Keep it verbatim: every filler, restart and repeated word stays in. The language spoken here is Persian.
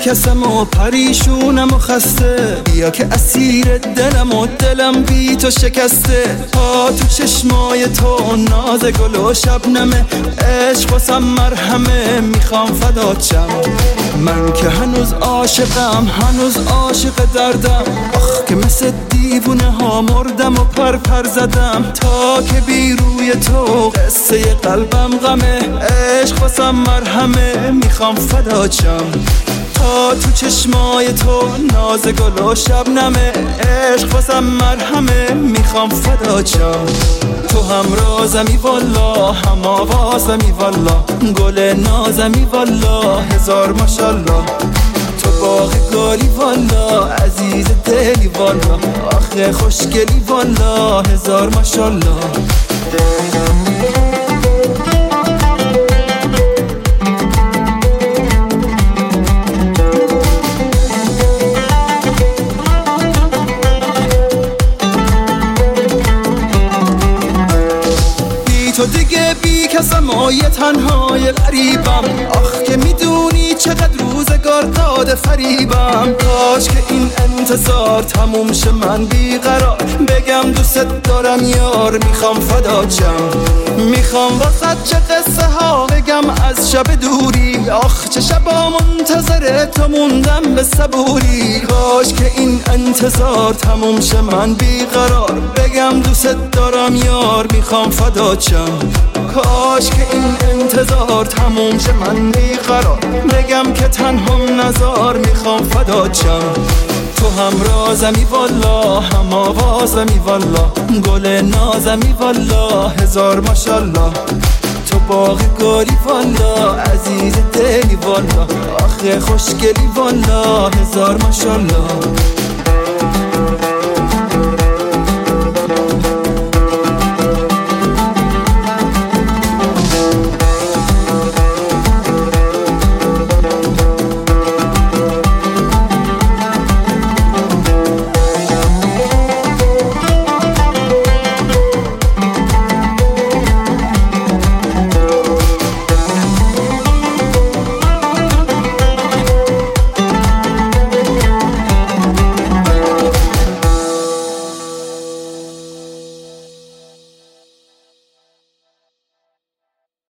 کسم و پریشونم و خسته، بیا که اسیر دلم و دلم بی تو شکسته. ها تو چشمای تو ناز گل و شبنمه، عشق واسم مرهمه، میخوام فدات شم. من که هنوز عاشقم، هنوز عاشق دردم، آخ که مثل دیوونه ها مردم و پر پر زدم. تا که بی روی تو قصه قلبم غمه، عشق واسم مرهمه، میخوام فدات شم. تا تو چشمای تو ناز گل و شبنمه، عشق واسم مرهمه، میخوام فدات شم. تو هم رازمی والا، هم آوازمی والا، گل نازمی والا، هزار ماشالله. تو باغ گلی والا، عزیز دلی والا، آخه خوشگلی والا، هزار ماشالله. تو دیگه بی کسم و یه تنهای غریبم، آخ که میدونی چقدر روزگار داده فریبم. کاش که این انتظار تموم شه، من بیقرار بگم دوست دارم یار، میخوام فدات شم. میخوام واسه چه قصه ها بگم از شب دوری، آخ چه شبا منتظر تو موندم به صبوری. کاش که این انتظار تموم شه، من بیقرار بگم دوست دارم یار، میخوام فدات شم. کاش که این انتظار تموم شه، من بیقرار بگم که تنهام نزار، میخوام فدات شم. تو هم رازمی والا، هم آوازمی والا، گل نازمی والا، هزار ماشالله. تو باغ گلی والا، عزیز دلی والا، آخه خوشگلی والا، هزار ماشالله.